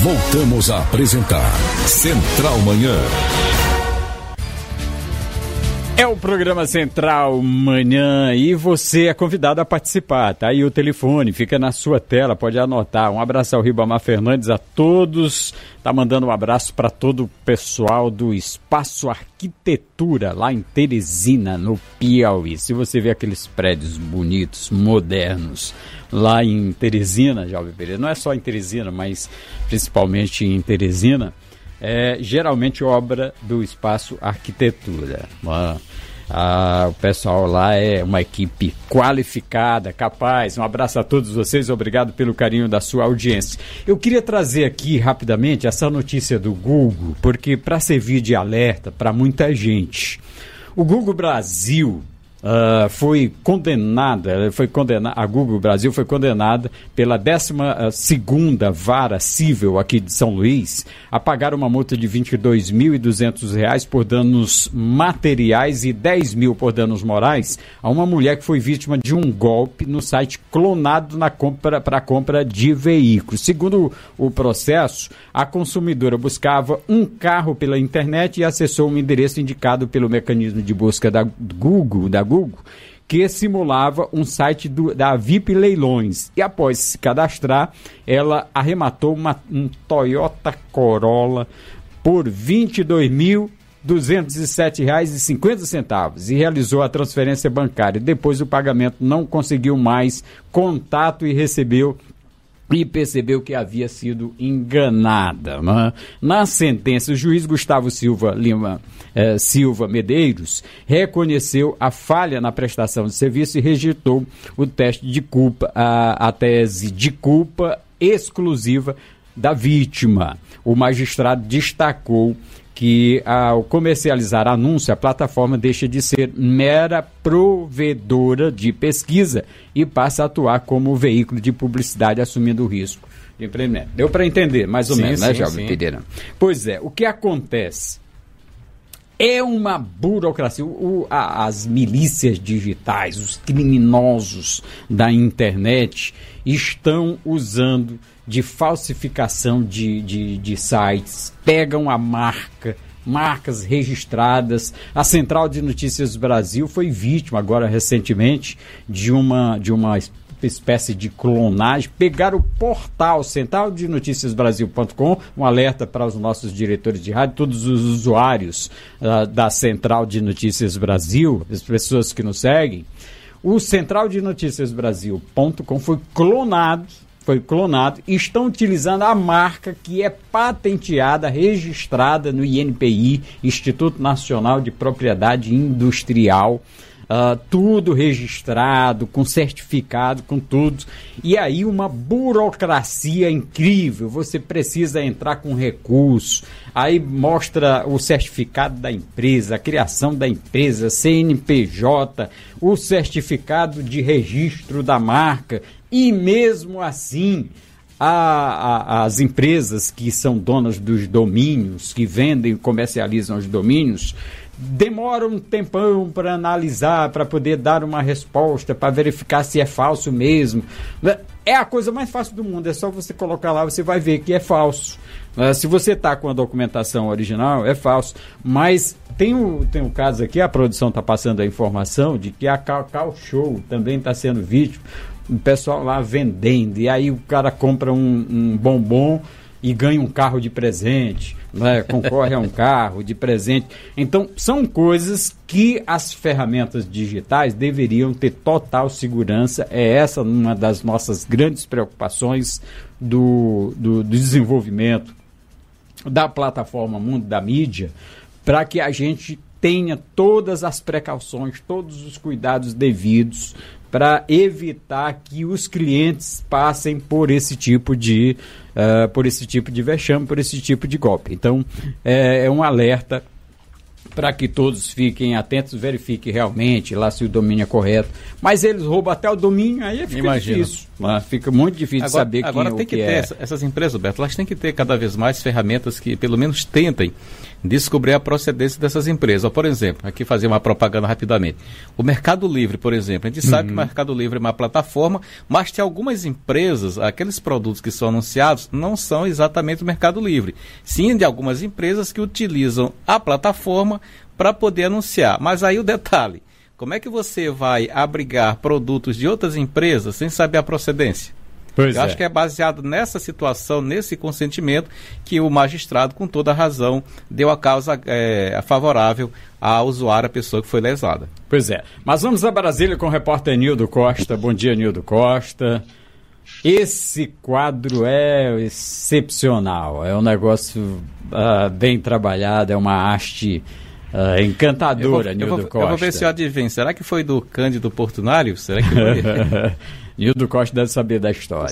Voltamos a apresentar Central Manhã. É o programa Central Manhã e você é convidado a participar. Tá aí o telefone, fica na sua tela, pode anotar. Um abraço ao Ribamar Fernandes, a todos. Tá mandando um abraço para todo o pessoal do Espaço Arquitetura, lá em Teresina, no Piauí. Se você vê aqueles prédios bonitos, modernos, lá em Teresina, Jovem Pereira, não é só em Teresina, mas principalmente em Teresina, é geralmente obra do Espaço Arquitetura. O pessoal lá é uma equipe qualificada, capaz. Um abraço a todos vocês, obrigado pelo carinho da sua audiência. Eu queria trazer aqui rapidamente essa notícia do Google, porque para servir de alerta para muita gente. O Google Brasil a Google Brasil foi condenada pela 12ª Vara Civil aqui de São Luís a pagar uma multa de R$ 22.200 por danos materiais e R$ 10.000 por danos morais a uma mulher que foi vítima de um golpe no site clonado para a compra de veículos. Segundo o processo, a consumidora buscava um carro pela internet e acessou um endereço indicado pelo mecanismo de busca da Google, que simulava um site da VIP Leilões. E após se cadastrar, ela arrematou um Toyota Corolla por R$ 22.207,50 e realizou a transferência bancária. Depois do pagamento, não conseguiu mais contato e percebeu que havia sido enganada. Né? Na sentença, o juiz Gustavo Silva Medeiros reconheceu a falha na prestação de serviço e rejeitou o teste de culpa, a tese de culpa exclusiva da vítima. O magistrado destacou que ao comercializar anúncio, a plataforma deixa de ser mera provedora de pesquisa e passa a atuar como veículo de publicidade, assumindo o risco de empreendimento. Deu para entender, mais ou menos, né, Jovem Pereira? Pois é, o que acontece? É uma burocracia. As milícias digitais, os criminosos da internet estão usando de falsificação de sites, pegam a marcas registradas. A Central de Notícias Brasil foi vítima agora recentemente de uma espécie de clonagem. Pegaram o portal centraldenoticiasbrasil.com, um alerta para os nossos diretores de rádio, todos os usuários da Central de Notícias Brasil, as pessoas que nos seguem. O centraldenoticiasbrasil.com foi clonado e estão utilizando a marca que é patenteada, registrada no INPI, Instituto Nacional de Propriedade Industrial, tudo registrado, com certificado, com tudo. E aí uma burocracia incrível, você precisa entrar com recurso, aí mostra o certificado da empresa, a criação da empresa, CNPJ, o certificado de registro da marca, e mesmo assim as empresas que são donas dos domínios, que vendem e comercializam os domínios, demora um tempão para analisar, para poder dar uma resposta, para verificar se é falso mesmo. É a coisa mais fácil do mundo, é só você colocar lá, você vai ver que é falso. Se você está com a documentação original, é falso. Mas tem um caso aqui, a produção está passando a informação de que a Cacau Show também está sendo vítima. O pessoal lá vendendo, e aí o cara compra um bombom e ganha um carro de presente, né? Concorre a um carro de presente. Então, são coisas que as ferramentas digitais deveriam ter total segurança. É essa uma das nossas grandes preocupações do desenvolvimento da plataforma Mundo da Mídia, para que a gente tenha todas as precauções, todos os cuidados devidos para evitar que os clientes passem por esse tipo de vexame, por esse tipo de golpe. Então, é um alerta para que todos fiquem atentos, verifiquem realmente lá se o domínio é correto. Mas eles roubam até o domínio, aí fica difícil. Fica muito difícil saber quem é o que é. Agora tem que ter, essas empresas, Roberto, elas têm que ter cada vez mais ferramentas que pelo menos tentem descobrir a procedência dessas empresas. Por exemplo, aqui fazer uma propaganda rapidamente. O Mercado Livre, por exemplo, a gente sabe que o Mercado Livre é uma plataforma, mas tem algumas empresas, aqueles produtos que são anunciados, não são exatamente o Mercado Livre. Sim, de algumas empresas que utilizam a plataforma para poder anunciar. Mas aí o detalhe, como é que você vai abrigar produtos de outras empresas sem saber a procedência? Eu acho que é baseado nessa situação, nesse consentimento, que o magistrado, com toda a razão, deu a causa favorável à usuária, a pessoa que foi lesada. Pois é. Mas vamos a Brasília com o repórter Nildo Costa. Bom dia, Nildo Costa. Esse quadro é excepcional. É um negócio bem trabalhado, é uma haste encantadora, Nildo Costa. Eu vou ver se eu adivinho. Será que foi do Cândido Portunário? Será que foi? Nildo Costa deve saber da história.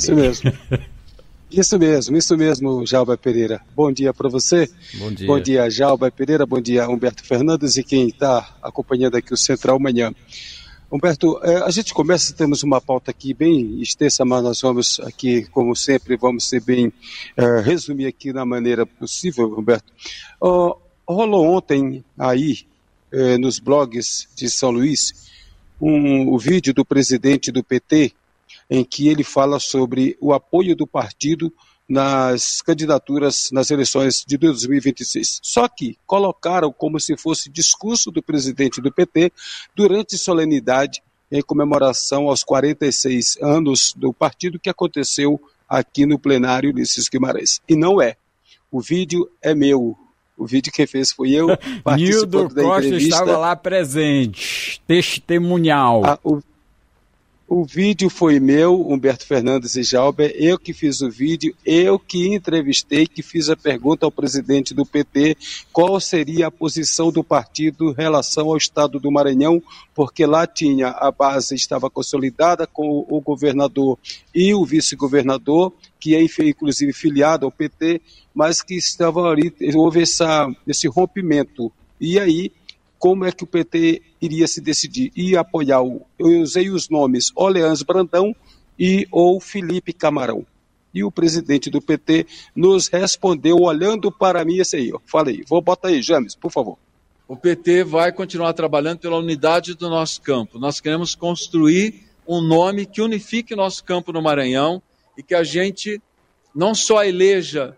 Isso mesmo, Jalba Pereira. Bom dia para você. Bom dia, Jalba Pereira. Bom dia, Humberto Fernandes e quem está acompanhando aqui o Central Manhã. Humberto, a gente começa, temos uma pauta aqui bem extensa, mas nós vamos aqui, como sempre, vamos ser bem resumir aqui na maneira possível, Humberto. Rolou ontem aí, nos blogs de São Luís, o vídeo do presidente do PT, em que ele fala sobre o apoio do partido nas candidaturas nas eleições de 2026. Só que colocaram como se fosse discurso do presidente do PT durante solenidade em comemoração aos 46 anos do partido, que aconteceu aqui no plenário Ulisses Guimarães. E não é. O vídeo é meu. O vídeo que fez foi eu, Nildo Costa estava lá presente, testemunhal. O vídeo foi meu, Humberto Fernandes e Jalber, eu que fiz o vídeo, eu que entrevistei, que fiz a pergunta ao presidente do PT, qual seria a posição do partido em relação ao estado do Maranhão, porque lá tinha, a base estava consolidada com o governador e o vice-governador, que é inclusive filiado ao PT, mas que estava ali, houve esse rompimento. E aí, como é que o PT iria se decidir? Ia apoiar eu usei os nomes Orleans Brandão ou Felipe Camarão. E o presidente do PT nos respondeu olhando para mim esse aí, ó. Falei, bota aí, James, por favor. O PT vai continuar trabalhando pela unidade do nosso campo. Nós queremos construir um nome que unifique nosso campo no Maranhão e que a gente não só eleja,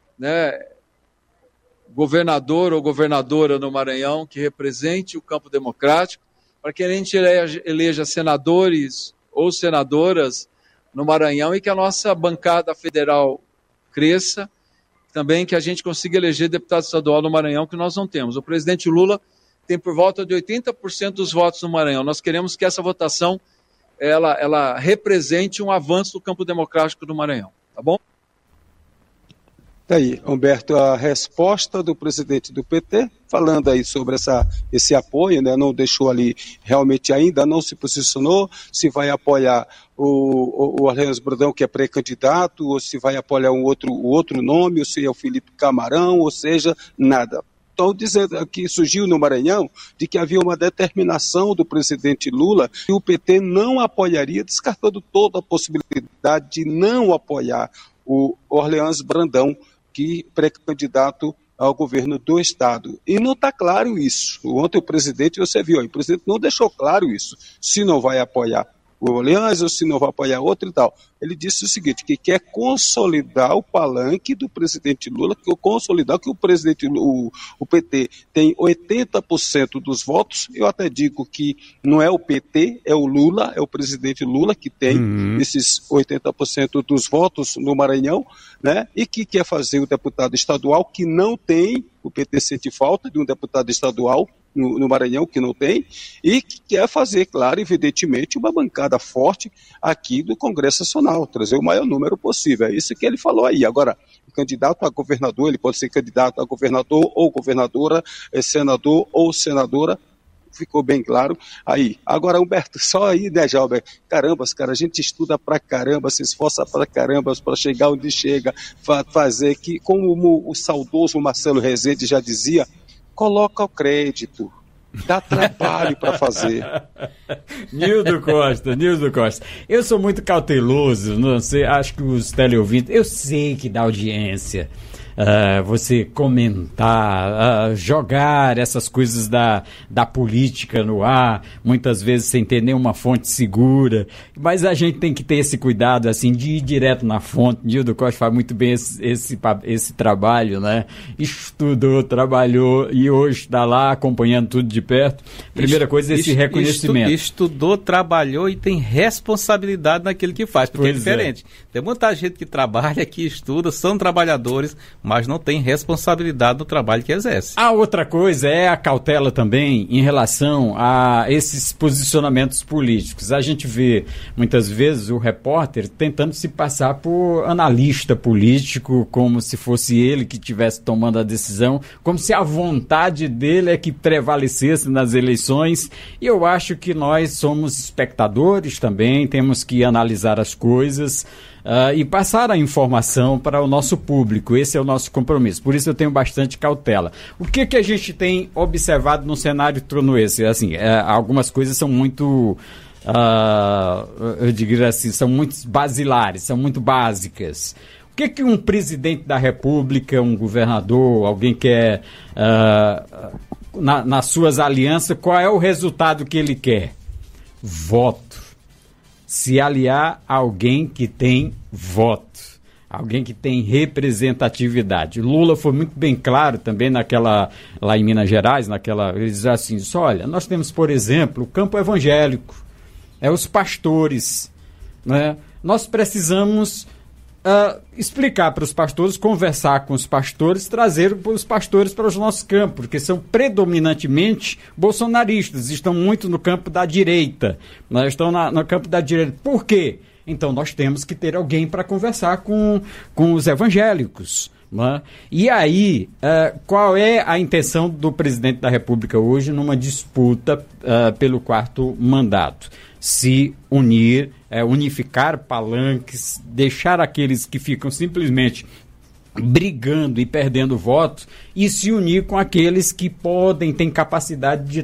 governador ou governadora no Maranhão que represente o campo democrático, para que a gente eleja senadores ou senadoras no Maranhão e que a nossa bancada federal cresça, também que a gente consiga eleger deputado estadual no Maranhão, que nós não temos. O presidente Lula tem por volta de 80% dos votos no Maranhão. Nós queremos que essa votação ela represente um avanço do campo democrático do Maranhão, tá bom? Aí, Humberto, a resposta do presidente do PT, falando aí sobre esse apoio, não deixou ali, realmente ainda não se posicionou, se vai apoiar o Orleans Brandão, que é pré-candidato, ou se vai apoiar o outro nome, ou se é o Felipe Camarão, ou seja, nada. Estão dizendo que surgiu no Maranhão de que havia uma determinação do presidente Lula que o PT não apoiaria, descartando toda a possibilidade de não apoiar o Orleans Brandão, que pré-candidato ao governo do Estado. E não está claro isso. Ontem o presidente, você viu, o presidente não deixou claro isso, se não vai apoiar o Orleans ou se não vai apoiar outro e tal. Ele disse o seguinte, que quer consolidar o palanque do presidente Lula, que o PT tem 80% dos votos. Eu até digo que não é o PT, é o Lula, é o presidente Lula que tem esses 80% dos votos no Maranhão, e que quer fazer o deputado estadual, que não tem, o PT sente falta de um deputado estadual no Maranhão, que não tem, e que quer fazer, claro, evidentemente, uma bancada forte aqui do Congresso Nacional, trazer o maior número possível. É isso que ele falou aí. Agora, o candidato a governador, ele pode ser candidato a governador ou governadora, senador ou senadora, ficou bem claro aí. Agora, Humberto, só aí, Jalber? Caramba, cara, a gente estuda pra caramba, se esforça pra caramba para chegar onde chega, fazer que, como o saudoso Marcelo Rezende já dizia, coloca o crédito, dá trabalho para fazer. Nildo Costa. Eu sou muito cauteloso, não sei, acho que os teleouvintes, eu sei que dá audiência. você comentar, jogar essas coisas da política no ar, muitas vezes sem ter nenhuma fonte segura, mas a gente tem que ter esse cuidado assim, de ir direto na fonte. Nildo Costa faz muito bem esse trabalho, né? Estudou, trabalhou e hoje está lá acompanhando tudo de perto. Primeira coisa é esse reconhecimento. Estudou, trabalhou e tem responsabilidade naquilo que faz, porque é diferente. Tem muita gente que trabalha, que estuda, são trabalhadores, mas não tem responsabilidade no trabalho que exerce. A outra coisa é a cautela também em relação a esses posicionamentos políticos. A gente vê muitas vezes o repórter tentando se passar por analista político, como se fosse ele que estivesse tomando a decisão, como se a vontade dele é que prevalecesse nas eleições. E eu acho que nós somos espectadores também, temos que analisar as coisas e passar a informação para o nosso público. Esse é o nosso compromisso. Por isso eu tenho bastante cautela. O que a gente tem observado no cenário tronoense? Assim, algumas coisas são muito, eu diria assim, são muito basilares, são muito básicas. O que um presidente da República, um governador, alguém que é nas suas alianças, qual é o resultado que ele quer? Voto. Se aliar a alguém que tem voto, alguém que tem representatividade. Lula foi muito bem claro também lá em Minas Gerais, ele diz assim, olha, nós temos, por exemplo, o campo evangélico, os pastores, né? Nós precisamos explicar para os pastores, conversar com os pastores, trazer os pastores para os nossos campos, porque são predominantemente bolsonaristas, estão muito no campo da direita, né? Estão no campo da direita. Por quê? Então nós temos que ter alguém para conversar com os evangélicos, né? E aí, qual é a intenção do presidente da República hoje numa disputa pelo 4º mandato? Se unir, unificar palanques, deixar aqueles que ficam simplesmente brigando e perdendo votos e se unir com aqueles que têm capacidade de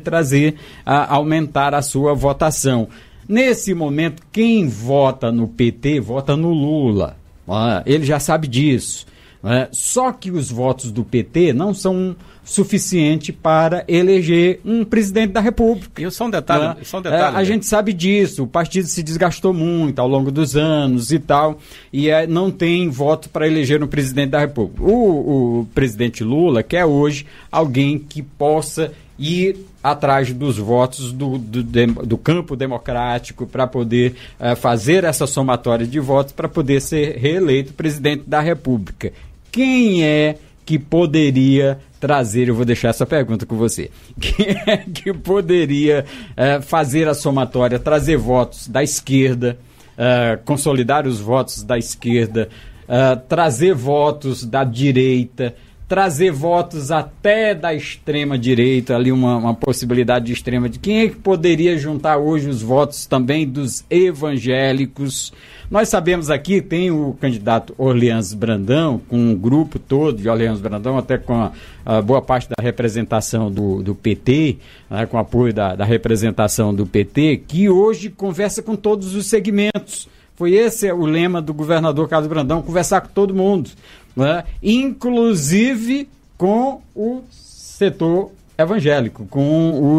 aumentar a sua votação. Nesse momento, quem vota no PT, vota no Lula. Ele já sabe disso. Só que os votos do PT não são suficientes para eleger um presidente da República. E só um detalhe. A gente sabe disso, o partido se desgastou muito ao longo dos anos e tal, e não tem voto para eleger um presidente da República. O presidente Lula quer hoje alguém que possa ir atrás dos votos do campo democrático para poder fazer essa somatória de votos para poder ser reeleito presidente da República. Quem é que poderia trazer, eu vou deixar essa pergunta com você, quem é que poderia fazer a somatória, trazer votos da esquerda, consolidar os votos da esquerda, trazer votos da direita, trazer votos até da extrema-direita, ali uma possibilidade de extrema. Quem é que poderia juntar hoje os votos também dos evangélicos? Nós sabemos aqui, tem o candidato Orleans Brandão, com um grupo todo de Orleans Brandão, até com a boa parte da representação do PT, né, com apoio da representação do PT, que hoje conversa com todos os segmentos. Esse o lema do governador Carlos Brandão, conversar com todo mundo, né? Inclusive com o setor evangélico, com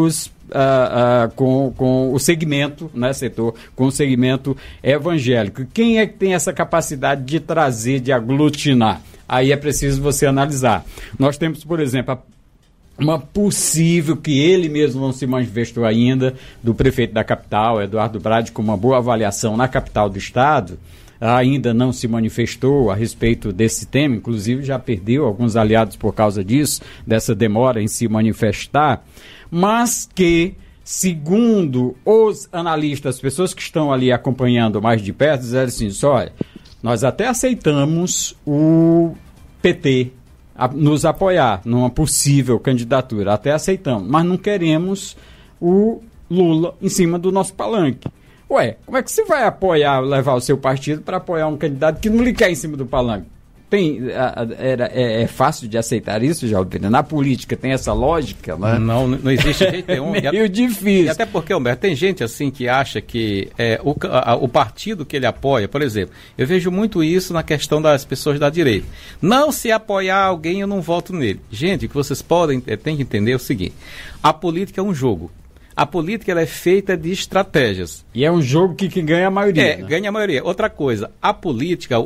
o segmento, né, com o segmento evangélico. Quem é que tem essa capacidade de trazer, de aglutinar? Aí é preciso você analisar. Nós temos, por exemplo, uma possível, que ele mesmo não se manifestou ainda, do prefeito da capital, Eduardo Brade, com uma boa avaliação na capital do estado, ainda não se manifestou a respeito desse tema, inclusive já perdeu alguns aliados por causa disso, dessa demora em se manifestar, mas que, segundo os analistas, as pessoas que estão ali acompanhando mais de perto, disseram assim, olha, nós até aceitamos o PT nos apoiar numa possível candidatura, até aceitamos, mas não queremos o Lula em cima do nosso palanque. Como é que você vai levar o seu partido para apoiar um candidato que não lhe quer em cima do palanque? é fácil de aceitar isso, Jaldo Pereira? Na política tem essa lógica, né? Não existe jeito nenhum. Meio difícil. E até porque, Humberto, tem gente assim que acha que o partido que ele apoia, por exemplo, eu vejo muito isso na questão das pessoas da direita. Não, se apoiar alguém, eu não voto nele. Gente, o que vocês têm que entender é o seguinte: a política é um jogo. A política ela é feita de estratégias. E é um jogo que ganha a maioria. Né? Ganha a maioria. Outra coisa, a política,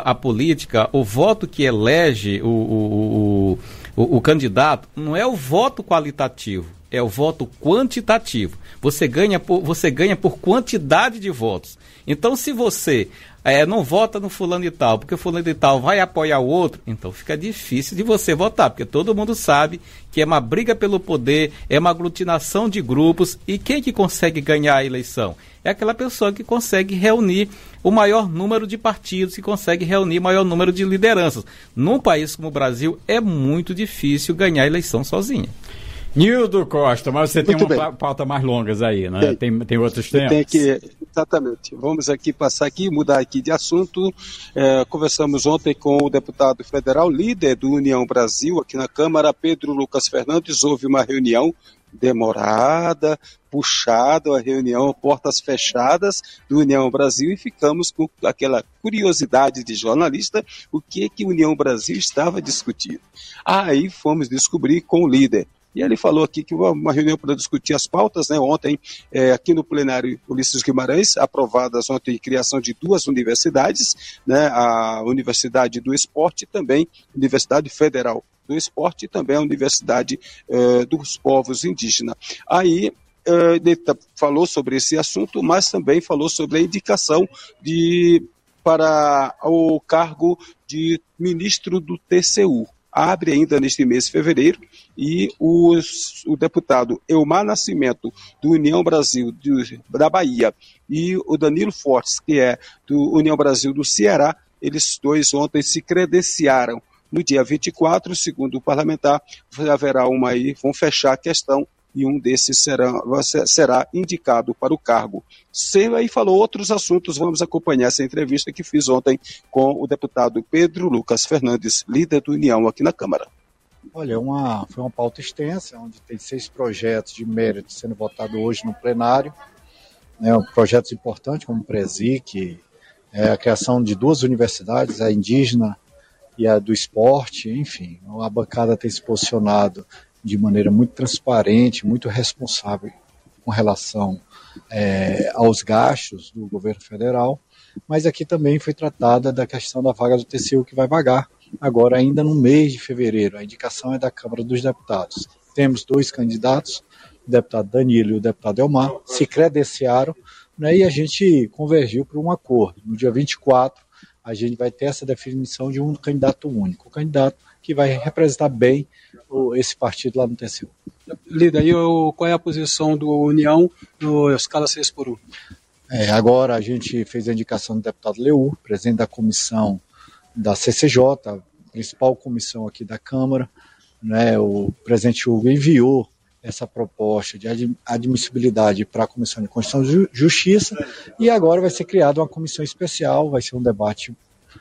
o voto que elege o candidato não é o voto qualitativo, é o voto quantitativo. Você ganha por quantidade de votos. Então, se você não vota no fulano de tal, porque o fulano de tal vai apoiar o outro, então fica difícil de você votar, porque todo mundo sabe que é uma briga pelo poder, é uma aglutinação de grupos, e quem que consegue ganhar a eleição? É aquela pessoa que consegue reunir o maior número de partidos, que consegue reunir o maior número de lideranças. Num país como o Brasil, é muito difícil ganhar a eleição sozinha. Nildo Costa, mas você tem uma pauta mais longas aí, né? Tem outros temas? Exatamente. Vamos aqui mudar aqui de assunto. Conversamos ontem com o deputado federal, líder do União Brasil, aqui na Câmara, Pedro Lucas Fernandes. Houve uma reunião demorada, puxada, a reunião, portas fechadas do União Brasil, e ficamos com aquela curiosidade de jornalista, o que a União Brasil estava discutindo. Aí fomos descobrir com o líder. E ele falou aqui que uma reunião para discutir as pautas, né? Ontem, aqui no plenário Ulisses Guimarães, aprovadas ontem a criação de 2 universidades, né? A Universidade do Esporte e também a Universidade Federal do Esporte e também a Universidade dos Povos Indígenas. Aí, ele falou sobre esse assunto, mas também falou sobre a indicação para o cargo de ministro do TCU. Abre ainda neste mês de fevereiro, e o deputado Elmar Nascimento, do União Brasil da Bahia, e o Danilo Fortes, que é do União Brasil do Ceará, eles dois ontem se credenciaram. No dia 24, segundo o parlamentar, haverá vão fechar a questão, e um desses será indicado para o cargo. Aí falou outros assuntos, vamos acompanhar essa entrevista que fiz ontem com o deputado Pedro Lucas Fernandes, líder do União aqui na Câmara. Olha, foi uma pauta extensa, onde tem 6 projetos de mérito sendo votados hoje no plenário, né, projetos importantes como o Presic, a criação de 2 universidades, a indígena e a do esporte, enfim, a bancada tem se posicionado de maneira muito transparente, muito responsável com relação aos gastos do governo federal, mas aqui também foi tratada da questão da vaga do TCU que vai vagar agora ainda no mês de fevereiro. A indicação é da Câmara dos Deputados. Temos 2 candidatos, o deputado Danilo e o deputado Elmar, se credenciaram, né, e a gente convergiu para um acordo. No dia 24, a gente vai ter essa definição de um candidato único, o candidato que vai representar bem esse partido lá no TCU. Líder, e qual é a posição do União no escala 6x1? Agora a gente fez a indicação do deputado Leur, presidente da comissão da CCJ, a principal comissão aqui da Câmara, né? O presidente Hugo enviou essa proposta de admissibilidade para a Comissão de Constituição e Justiça, e agora vai ser criada uma comissão especial, vai ser um debate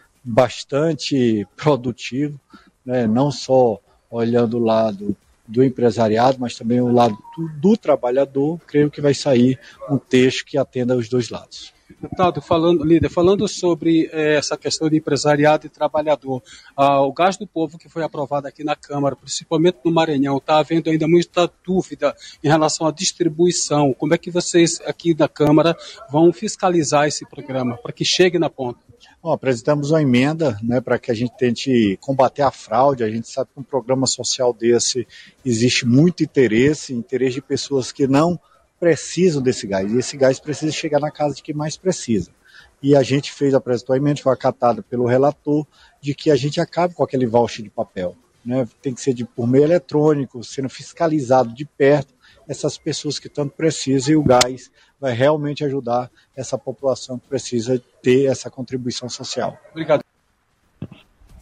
bastante produtivo, né? Não só olhando o lado do empresariado, mas também o lado do trabalhador. Creio que vai sair um texto que atenda os 2 lados. Deputado, falando sobre essa questão de empresariado e trabalhador, o Gás do Povo que foi aprovado aqui na Câmara, principalmente no Maranhão, está havendo ainda muita dúvida em relação à distribuição. Como é que vocês aqui da Câmara vão fiscalizar esse programa para que chegue na ponta? Apresentamos uma emenda, né, para que a gente tente combater a fraude. A gente sabe que um programa social desse existe muito interesse de pessoas que não precisam desse gás, e esse gás precisa chegar na casa de quem mais precisa. E a gente apresentou a emenda, foi acatada pelo relator, de que a gente acabe com aquele voucher de papel, né? Tem que ser por meio eletrônico, sendo fiscalizado de perto essas pessoas que tanto precisam, e o gás vai realmente ajudar essa população que precisa ter essa contribuição social. Obrigado.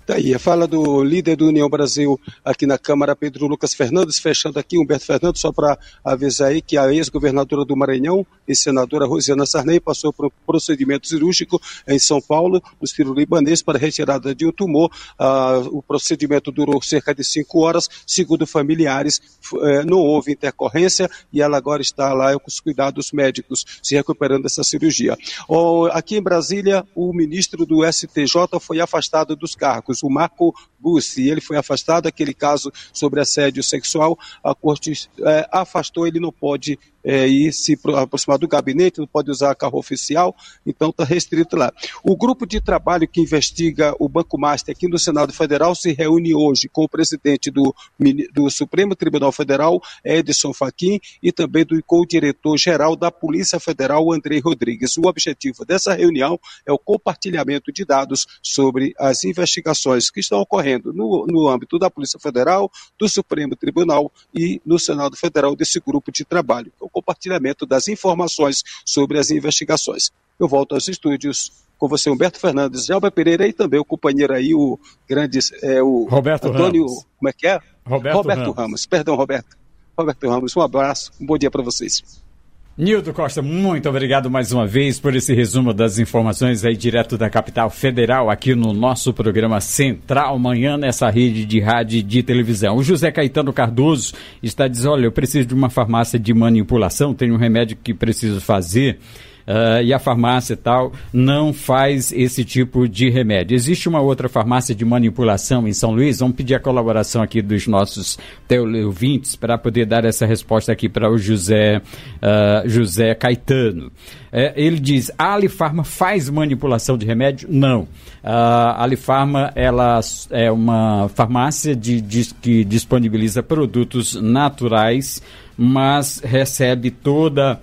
Daí a fala do líder do União Brasil aqui na Câmara, Pedro Lucas Fernandes, fechando aqui, Humberto Fernandes, só para avisar aí que a ex-governadora do Maranhão e senadora Rosiana Sarney passou por um procedimento cirúrgico em São Paulo, no Sírio-Libanês, para retirada de um tumor. O procedimento durou cerca de 5 horas, segundo familiares, não houve intercorrência e ela agora está lá com os cuidados médicos, se recuperando dessa cirurgia. Aqui em Brasília, o ministro do STJ foi afastado dos cargos, o Marco Bussi, ele foi afastado, aquele caso sobre assédio sexual, a corte afastou, ele não pode ir se aproximar do gabinete, não pode usar carro oficial, então está restrito lá. O grupo de trabalho que investiga o Banco Master aqui no Senado Federal se reúne hoje com o presidente do Supremo Tribunal Federal, Edson Fachin, e também com o diretor-geral da Polícia Federal, Andrei Rodrigues. O objetivo dessa reunião é o compartilhamento de dados sobre as investigações que estão ocorrendo no âmbito da Polícia Federal, do Supremo Tribunal e no Senado Federal desse grupo de trabalho. O compartilhamento das informações sobre as investigações. Eu volto aos estúdios com você, Humberto Fernandes, Jalba Pereira e também o companheiro aí, o grande, o Roberto Antônio, Ramos. Como é que é? Roberto Ramos. Perdão, Roberto Ramos, um abraço, um bom dia para vocês. Nildo Costa, muito obrigado mais uma vez por esse resumo das informações aí direto da capital federal, aqui no nosso programa Central Manhã, nessa rede de rádio e de televisão. O José Caetano Cardoso está dizendo, olha, eu preciso de uma farmácia de manipulação, tenho um remédio que preciso fazer, e a farmácia tal não faz esse tipo de remédio. Existe uma outra farmácia de manipulação em São Luís, vamos pedir a colaboração aqui dos nossos teleouvintes para poder dar essa resposta aqui para o José Caetano. Ele diz, a Alifarma faz manipulação de remédio? Não. A Alifarma, ela é uma farmácia que disponibiliza produtos naturais, mas recebe toda...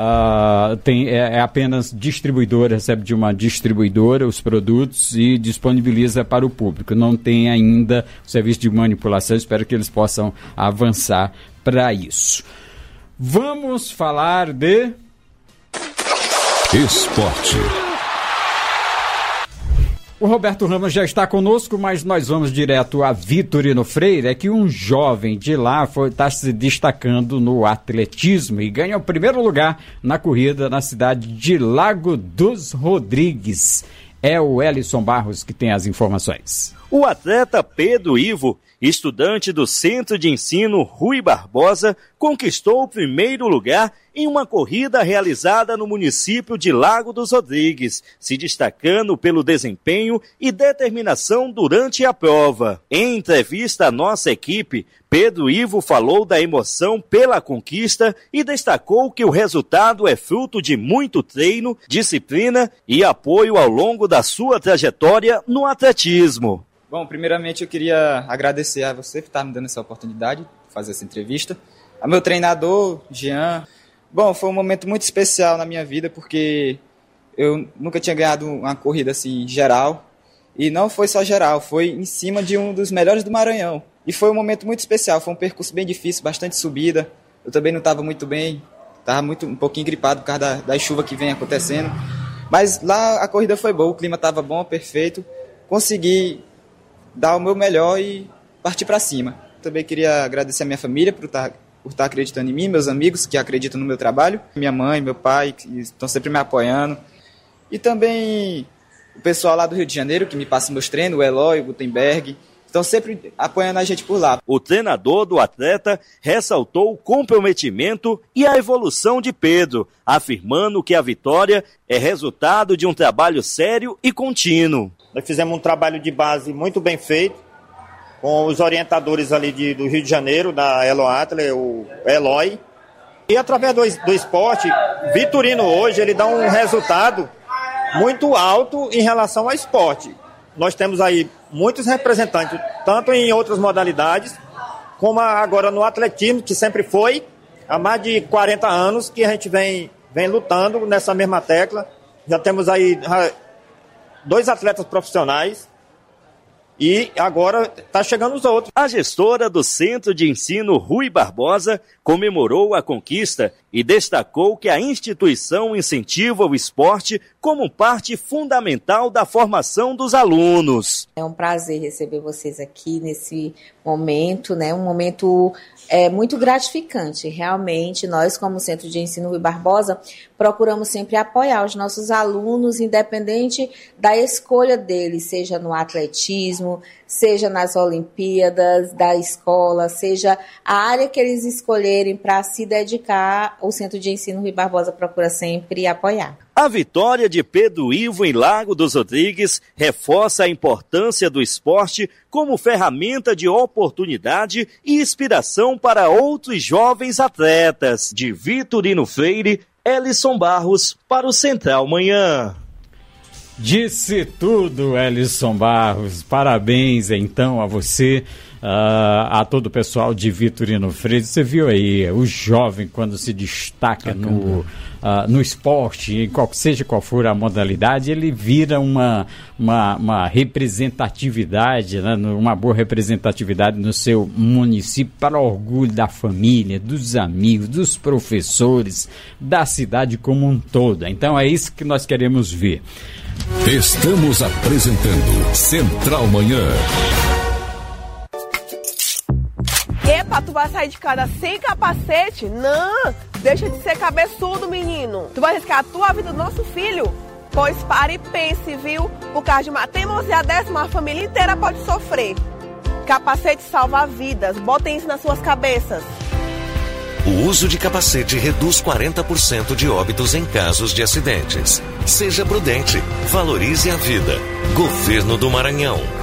é apenas distribuidora, recebe de uma distribuidora os produtos e disponibiliza para o público. Não tem ainda o serviço de manipulação, espero que eles possam avançar para isso. Vamos falar de... Esporte. O Roberto Ramos já está conosco, mas nós vamos direto a Vitorino Freire. É que um jovem de lá está se destacando no atletismo e ganha o primeiro lugar na corrida na cidade de Lago dos Rodrigues. É o Elison Barros que tem as informações. O atleta Pedro Ivo, estudante do Centro de Ensino Rui Barbosa, conquistou o primeiro lugar em uma corrida realizada no município de Lago dos Rodrigues, se destacando pelo desempenho e determinação durante a prova. Em entrevista à nossa equipe, Pedro Ivo falou da emoção pela conquista e destacou que o resultado é fruto de muito treino, disciplina e apoio ao longo da sua trajetória no atletismo. Bom, primeiramente eu queria agradecer a você por estar me dando essa oportunidade de fazer essa entrevista. A meu treinador, Jean. Bom, foi um momento muito especial na minha vida porque eu nunca tinha ganhado uma corrida assim geral. E não foi só geral, foi em cima de um dos melhores do Maranhão. E foi um momento muito especial, foi um percurso bem difícil, bastante subida. Eu também não estava muito bem, estava um pouquinho gripado por causa da chuva que vem acontecendo. Mas lá a corrida foi boa, o clima estava bom, perfeito. Consegui dar o meu melhor e partir para cima. Também queria agradecer a minha família por estar acreditando em mim, meus amigos que acreditam no meu trabalho, minha mãe, meu pai, que estão sempre me apoiando. E também o pessoal lá do Rio de Janeiro, que me passa meus treinos, o Eloy, o Gutenberg, estão sempre apoiando a gente por lá. O treinador do atleta ressaltou o comprometimento e a evolução de Pedro, afirmando que a vitória é resultado de um trabalho sério e contínuo. Nós fizemos um trabalho de base muito bem feito, com os orientadores ali do Rio de Janeiro, da Elo Athlete, o Eloy. E através do esporte, Vitorino hoje ele dá um resultado muito alto em relação ao esporte. Nós temos aí muitos representantes, tanto em outras modalidades, como agora no atletismo, que sempre foi, há mais de 40 anos que a gente vem lutando nessa mesma tecla. Já temos aí 2 atletas profissionais e agora está chegando os outros. A gestora do Centro de Ensino Rui Barbosa comemorou a conquista e destacou que a instituição incentiva o esporte como parte fundamental da formação dos alunos. É um prazer receber vocês aqui nesse momento, né? Um momento muito gratificante. Realmente, nós, como Centro de Ensino Rui Barbosa, procuramos sempre apoiar os nossos alunos, independente da escolha deles, seja no atletismo, seja nas Olimpíadas da escola, seja a área que eles escolherem para se dedicar, o Centro de Ensino Rui Barbosa procura sempre apoiar. A vitória de Pedro Ivo em Lago dos Rodrigues reforça a importância do esporte como ferramenta de oportunidade e inspiração para outros jovens atletas. De Vitorino Freire, Elison Barros para o Central Manhã. Disse tudo, Elison Barros. Parabéns, então, a você, a todo o pessoal de Vitorino Freire. Você viu aí, o jovem, quando se destaca no esporte, seja qual for a modalidade, ele vira uma representatividade, né, uma boa representatividade no seu município, para orgulho da família, dos amigos, dos professores, da cidade como um todo. Então é isso que nós queremos ver. Estamos apresentando Central Manhã. Epa, tu vai sair de casa sem capacete? Não! Deixa de ser cabeçudo, menino. Tu vai arriscar a tua vida do nosso filho? Pois pare e pense, viu? Por causa de uma teimosia dessa, uma família inteira pode sofrer. Capacete salva vidas. Botem isso nas suas cabeças. O uso de capacete reduz 40% de óbitos em casos de acidentes. Seja prudente. Valorize a vida. Governo do Maranhão.